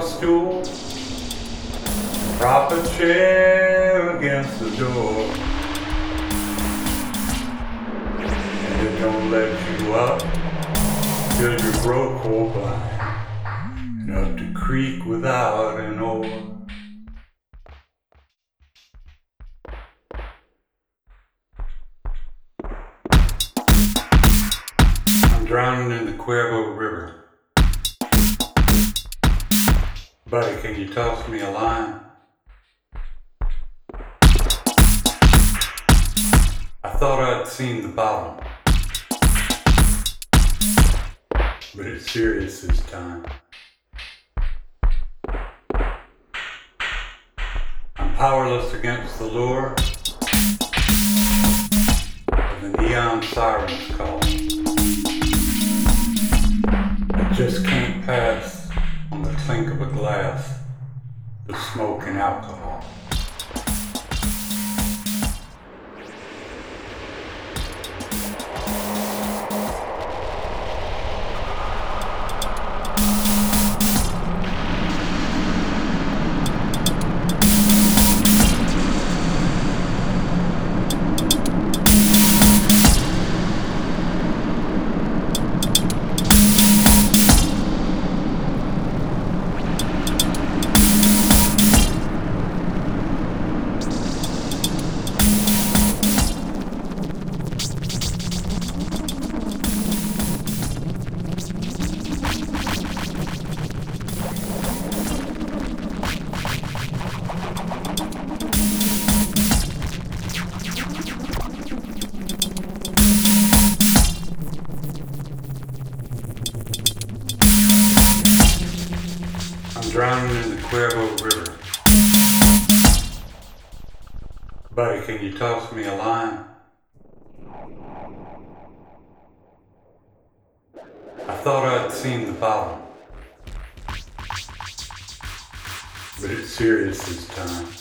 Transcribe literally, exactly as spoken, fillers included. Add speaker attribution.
Speaker 1: stool, prop a chair against the door, and it don't let you up till you're broke or blind, and up the creek without an oar. I'm drowning in the Cuervo River. Buddy, can you toss me a line? I thought I'd seen the bottom, but it's serious this time. I'm powerless against the lure of the neon sirens call. I just can't pass on the clink of a glass, the smoke and alcohol. I'm drowning in the Cuervo River. Buddy, can you toss me a line? I thought I'd seen the bottom, but it's serious this time.